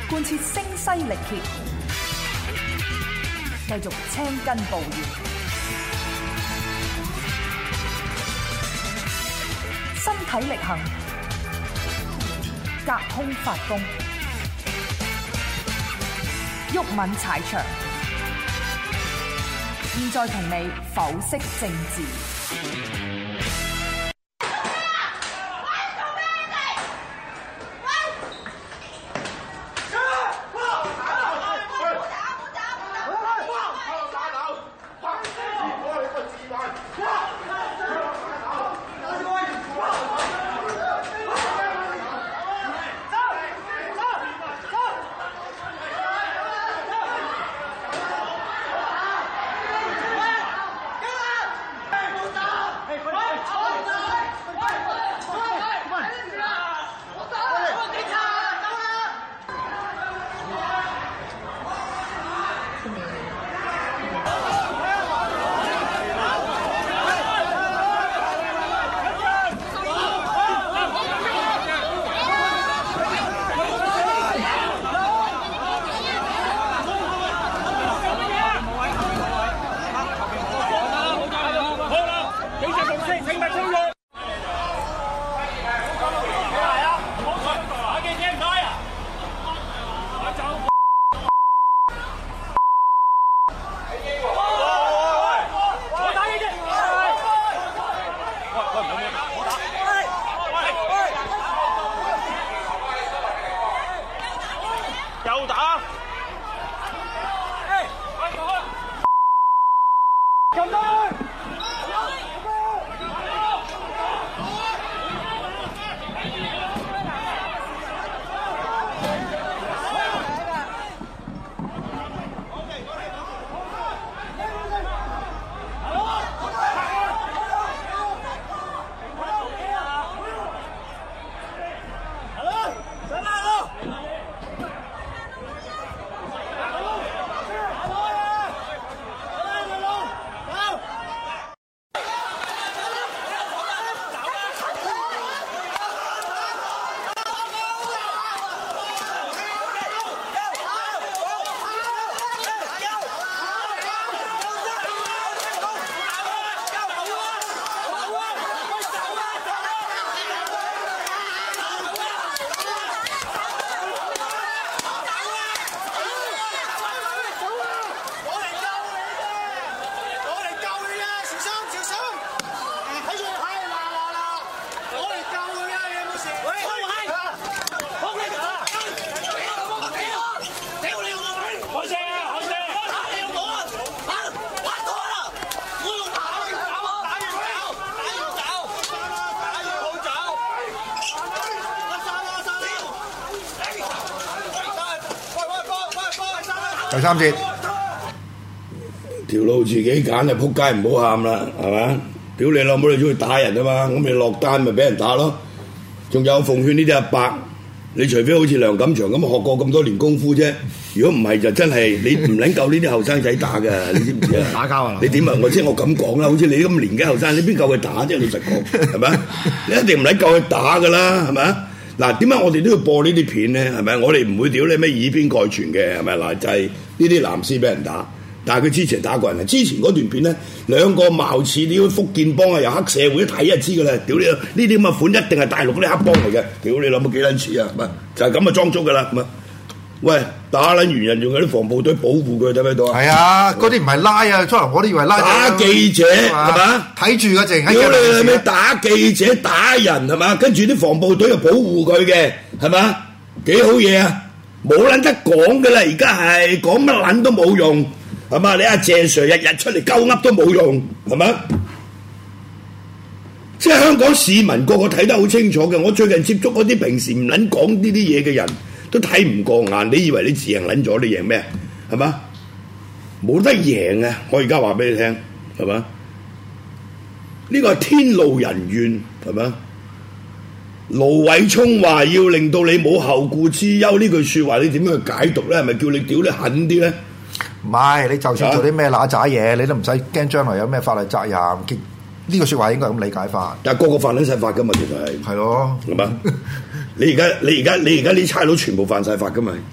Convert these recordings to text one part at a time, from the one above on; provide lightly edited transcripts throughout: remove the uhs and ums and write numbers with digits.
貫徹聲嘶力竭，繼續青筋暴現，身體力行，隔空發功，毓民踩場。現在同你剖析政治。 又打！撳多！ 第三節， 條路自己揀啊！仆街唔好喊啦，係嘛？屌你老母，你中意打人啊嘛？咁你落單咪俾人打咯。仲有奉勸呢啲阿伯，你除非好似梁錦祥咁學過咁多年功夫啫。如果唔係就真係你唔撚夠呢啲後生仔打㗎，你知唔知啊？ 打交啊！ 你點啊？我咁講啦，好似你咁年紀後生，你邊夠佢打啫？老實講，係咪？你一定唔撚夠佢打㗎啦，係咪？嗱，點解我哋都要播呢啲片咧？係咪？我哋唔會屌你咩以偏概全嘅，係咪？嗱，就係呢啲藍絲俾人打，但係佢之前打過人啊！之前嗰段片咧，兩個貌似屌福建幫啊，又黑社會一睇就知㗎啦！屌你，呢啲咁嘅款一定係大陸嗰啲黑幫嚟嘅！屌你諗冇幾撚似啊？係咪？就係咁嘅裝束㗎啦！咁啊，喂，打撚完人仲有啲防暴隊保護佢，睇唔睇到啊？ 係啊，嗰啲唔係拉啊，初頭我都以為拉打記者係嘛？ 睇住嘅淨係屌你係咪打記者打人係嘛？跟住啲防暴隊又保護佢嘅係嘛？幾好嘢啊！冇撚得講㗎啦，而家係講乜撚都冇用係嘛？你阿謝 Sir 日日出嚟鳩噏都冇用係嘛？即係香港市民個個睇得好清楚嘅。我最近接觸嗰啲平時唔撚講呢啲嘢嘅人都睇唔過眼。你以為你自贏撚咗？你贏咩？係嘛？冇得贏啊！我而家話俾你聽係嘛？呢個係天怒人怨係嘛？盧偉聰話要令到你冇後顧之憂，呢句説話你點樣去解讀咧？係咪叫你屌你狠啲咧？ 唔係，你就算做啲咩揦渣嘢，你都唔使驚將來有咩法律責任。呢個説話應該咁理解法。 但係個個犯緊晒法噶嘛，其實係。 係咯， 係嘛？你而家啲差佬全部犯晒法噶嘛？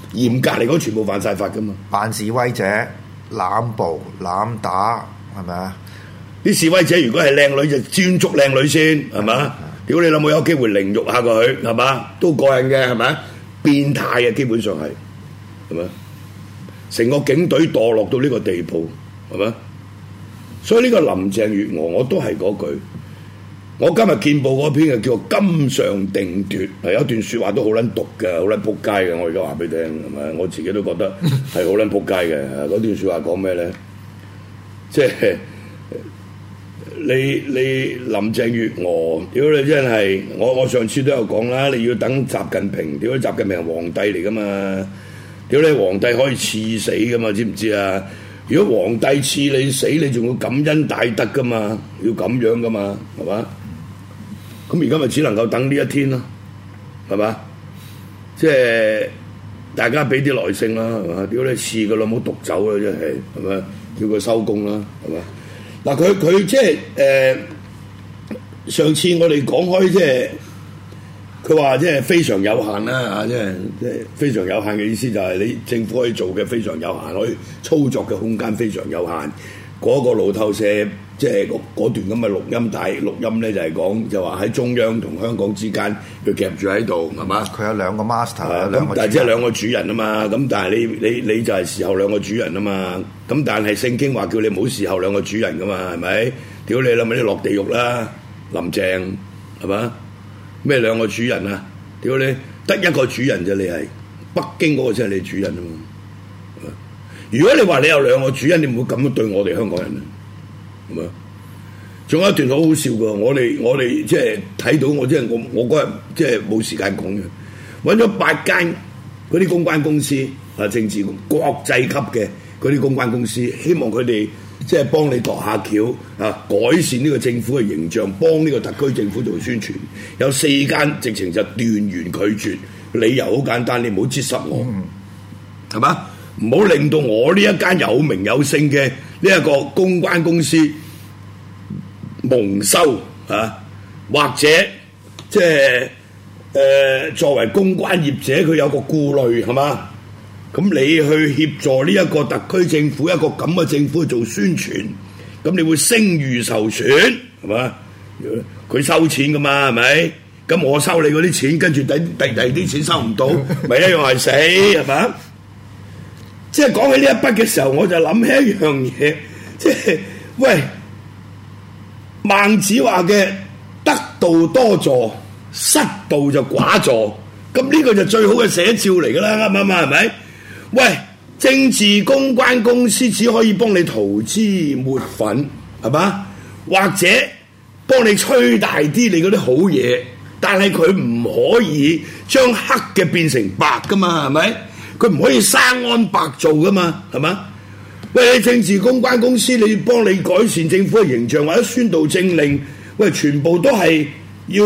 嚴格嚟講，全部犯晒法噶嘛。 扮示威者攬捕攬打係咪啊？ 啲示威者如果係靚女就專捉靚女先係嘛？屌你老母有機會凌辱下佢係嘛？都過癮嘅係咪？變態嘅基本上係咪？成個警隊墮落到呢個地步係咪？所以呢個林鄭月娥我都係嗰句，我今日見報嗰篇嘅叫做金上定奪，係有一段説話都好撚毒嘅，好撚仆街嘅。我而家話俾你聽係咪？我自己都覺得係好撚仆街嘅。嗰段説話講咩咧？即係你林鄭月娥，屌你真係我上次都有講啦，你要等習近平，屌你習近平係皇帝嚟噶嘛？屌你皇帝可以賜死噶嘛？知唔知啊？如果皇帝賜你死，你仲要感恩戴德噶嘛？要咁樣噶嘛？係嘛？咁而家咪只能夠等呢一天咯，係嘛？即係大家俾啲耐性啦，係嘛？屌你賜噶啦，唔好獨走啦，真係係咪？叫佢收工啦，係嘛？嗱，佢即係上次我哋講開即係佢話即係非常有限啦嚇，即係非常有限嘅意思就係你政府可以做嘅非常有限，可以操作嘅空間非常有限。嗰個路透社即係嗰段咁嘅錄音咧，就係講就話喺中央同香港之間佢夾住喺度係嘛？佢有兩個 master， 咁但係即係兩個主人啊嘛。咁但係你就係侍候兩個主人啊嘛。咁但係聖經話叫你唔好侍候兩個主人噶嘛，係咪？屌你啦，咪你落地獄啦，林鄭係嘛？咩兩個主人啊？屌你得一個主人啫，你係北京嗰個先係你主人啊嘛。如果你話你有兩個主人，你唔會咁樣對我哋香港人啊，係咪？仲有一段好好笑㗎，我哋即係睇到我嗰日即係冇時間講嘅，揾咗8間嗰啲公關公司啊，政治國際級嘅嗰啲公關公司，希望佢哋即係幫你度下橋啊，改善呢個政府嘅形象，幫呢個特區政府做宣傳。有4間直情就斷然拒絕，理由好簡單，你唔好折濕我，係嘛？唔好令到我呢一間有名有姓嘅呢一個公關公司蒙羞啊，或者即係作為公關業者佢有個顧慮係嘛？咁你去協助呢一個特區政府一個咁嘅政府去做宣傳，咁你會聲譽受損係嘛？佢收錢噶嘛係咪？咁我收你嗰啲錢，跟住第啲錢收唔到，咪一樣係死係嘛？即係講起呢一筆嘅時候，我就諗起一樣嘢，即係喂，孟子話嘅得道多助，失道就寡助，咁呢個就最好嘅寫照嚟㗎啦，啱唔啱啊？係咪？喂，政治公關公司只可以幫你塗脂抹粉，係嘛？或者幫你吹大啲你嗰啲好嘢，但係佢唔可以將黑嘅變成白㗎嘛，係咪？佢唔可以生安白做噶嘛，係嘛？喂，你政治公關公司，你幫你改善政府嘅形象或者宣導政令，喂，全部都係要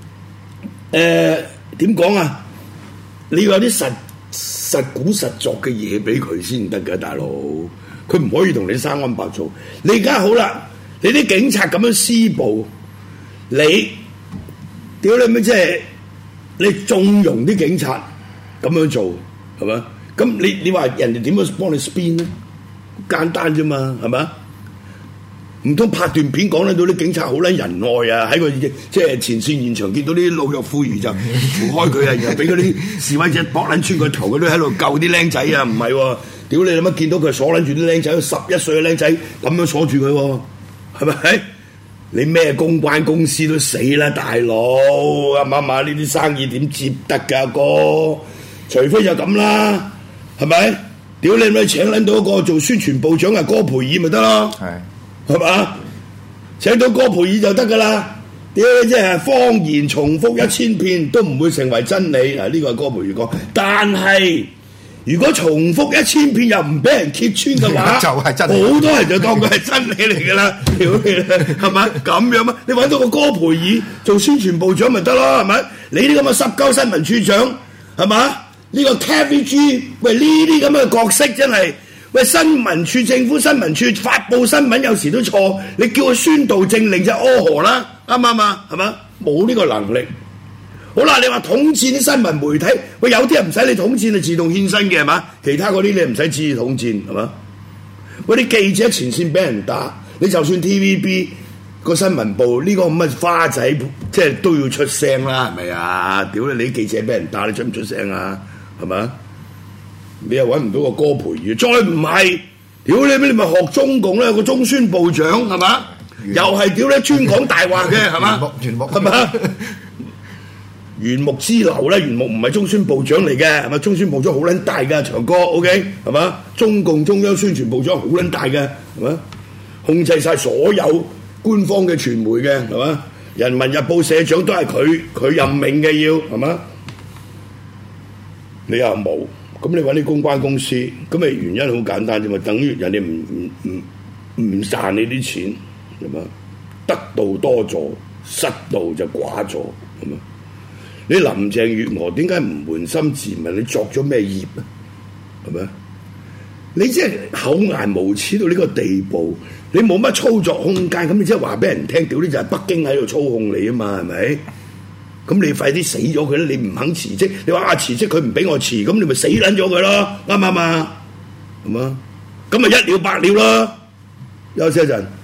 點講啊？你要有啲實古實作嘅嘢俾佢先得㗎，大佬。佢唔可以同你生安白做。你而家好啦，你啲警察咁樣施暴，你屌你咩？即係你縱容啲警察咁樣做。係嘛？咁你話人哋點樣幫你 spin 咧？簡單啫嘛，係嘛？唔通拍段片講得到啲警察好撚仁愛啊？喺個即係前線現場見到啲老弱婦孺就扶開佢啊，然後俾嗰啲示威者搏撚穿個頭，佢都喺度救啲僆仔啊！唔係喎，屌你諗乜見到佢鎖撚住啲僆仔，11歲嘅僆仔咁樣鎖住佢喎，係咪？你咩公關公司都死啦，大佬啱唔啱啊？呢啲生意點接得㗎哥？除非就咁啦，係咪？屌你咪請撚到一個做宣傳部長嘅戈培爾咪得咯，係嘛？請到戈培爾就得噶啦。屌你即係謊言重複1000遍都唔會成為真理。嗱，呢個係戈培爾講。但係如果重複1000遍又唔俾人揭穿嘅話，就係真理。好多人就當佢係真理嚟噶啦。屌你係咪咁樣啊？你揾到個戈培爾做宣傳部長咪得咯？係咪？你啲咁嘅濕鳩新聞處長係嘛？呢個 KVG， 喂呢啲咁嘅角色真係，喂新聞處政府新聞處發布新聞有時都錯，你叫佢宣導政令就阿河啦，啱唔啱啊？係嘛？冇呢個能力， 好啦，你話統戰啲新聞媒體，喂有啲人唔使你統戰就自動獻身嘅係嘛？其他嗰啲你唔使旨意統戰係嘛？喂啲記者前線俾人打，你就算 TVB 個新聞部呢個咁嘅花仔，即係都要出聲啦，係咪啊？屌你啲記者俾人打，你出唔出聲啊？係咪？你又揾唔到個歌培宇，再唔係，屌你咪學中共咧，有個中宣部長係嘛？又係屌你專講大話嘅係嘛？ 袁木係嘛？緣木之流咧，緣木唔係中宣部長嚟嘅，係咪？中宣部長好撚大㗎，長哥 ，OK 係嘛？中共中央宣傳部長好撚大嘅，係嘛？控制晒所有官方嘅傳媒嘅，係嘛？人民日報社長都係佢任命嘅，要係嘛？你又冇，咁你揾啲公關公司，咁咪原因好簡單啫嘛，等於人哋唔賺你啲錢，係嘛？得道多助，失道就寡助，係嘛？你林鄭月娥點解唔捫心自問？你作咗咩業啊？係咪？你即係厚顏無恥到呢個地步，你冇乜操作空間，咁你即係話俾人聽，屌你就係北京喺度操控你啊嘛，係咪？咁你快啲死咗佢啦！你唔肯辭職，你話辭職佢唔俾我辭，咁你咪死撚咗佢咯，啱唔啱啊？係嘛？咁咪一了百了啦！休息一陣。